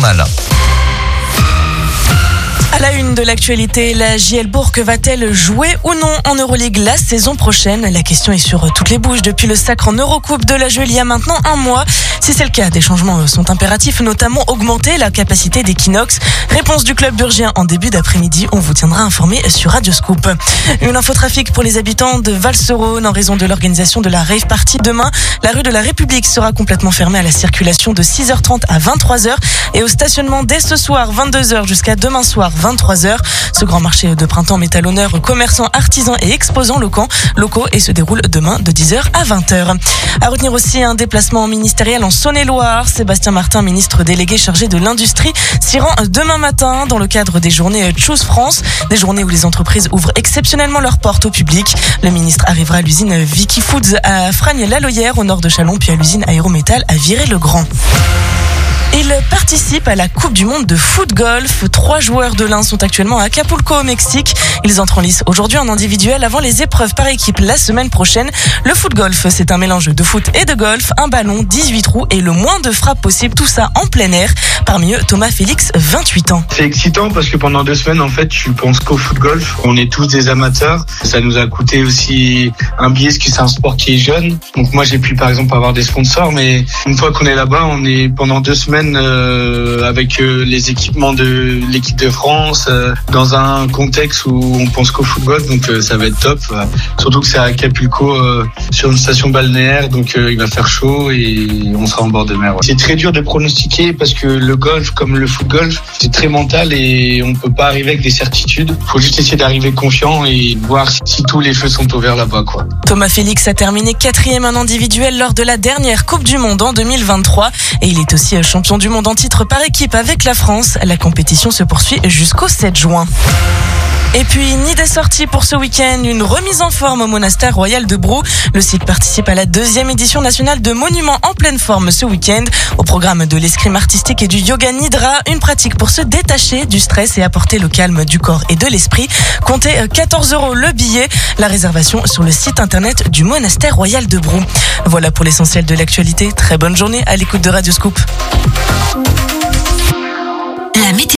journal. À la une de l'actualité, la JL Bourg va-t-elle jouer ou non en Euroleague la saison prochaine? La question est sur toutes les bouches depuis le sacre en Eurocoupe de la Jeu il y a maintenant un mois. Si c'est le cas, des changements sont impératifs, notamment augmenter la capacité d'Equinox. Réponse du club burgien en début d'après-midi. On vous tiendra informé sur Radio Scoop. Une infotrafic pour les habitants de Val-Serone en raison de l'organisation de la rave party demain. La rue de la République sera complètement fermée à la circulation de 6h30 à 23h et au stationnement dès ce soir 22h jusqu'à demain soir 23h. Ce grand marché de printemps met à l'honneur commerçants, artisans et exposants locaux et se déroule demain de 10h à 20h. À retenir aussi un déplacement ministériel en Saône-et-Loire. Sébastien Martin, ministre délégué chargé de l'industrie, s'y rend demain matin dans le cadre des journées Choose France, des journées où les entreprises ouvrent exceptionnellement leurs portes au public. Le ministre arrivera à l'usine Vicky Foods à Fragnes-l'Aloyère au nord de Châlons, puis à l'usine Aérométal à Viré-le-Grand. Il participe à la Coupe du Monde de foot-golf. 3 joueurs de l'Ain sont actuellement à Acapulco au Mexique. Ils entrent en lice aujourd'hui en individuel avant les épreuves par équipe la semaine prochaine. Le foot-golf, c'est un mélange de foot et de golf, un ballon, 18 trous et le moins de frappes possible. Tout ça en plein air. Parmi eux, Thomas Félix, 28 ans. C'est excitant parce que pendant 2 semaines, en fait, tu penses qu'au foot-golf. On est tous des amateurs. Ça nous a coûté aussi un billet parce que c'est un sport qui est jeune. Donc moi, j'ai pu par exemple avoir des sponsors, mais une fois qu'on est là-bas, on est pendant 2 semaines avec les équipements de l'équipe de France dans un contexte où on pense qu'au football, donc ça va être top. Surtout que c'est à Acapulco sur une station balnéaire, donc il va faire chaud et on sera en bord de mer. C'est très dur de pronostiquer parce que le golf, comme le foot-golf, c'est très mental et on peut pas arriver avec des certitudes. Faut juste essayer d'arriver confiant et voir si tous les feux sont ouverts là-bas, quoi. Thomas Félix a terminé 4e en individuel lors de la dernière Coupe du Monde en 2023 et il est aussi champion du monde en titre par équipe avec la France. La compétition se poursuit jusqu'au 7 juin. Et puis, ni des sorties pour ce week-end, une remise en forme au monastère royal de Brou. Le site participe à la 2e édition nationale de Monuments en pleine forme ce week-end. Au programme de l'escrime artistique et du yoga nidra, une pratique pour se détacher du stress et apporter le calme du corps et de l'esprit. Comptez 14 € le billet. La réservation sur le site internet du monastère royal de Brou. Voilà pour l'essentiel de l'actualité. Très bonne journée à l'écoute de Radio Scoop.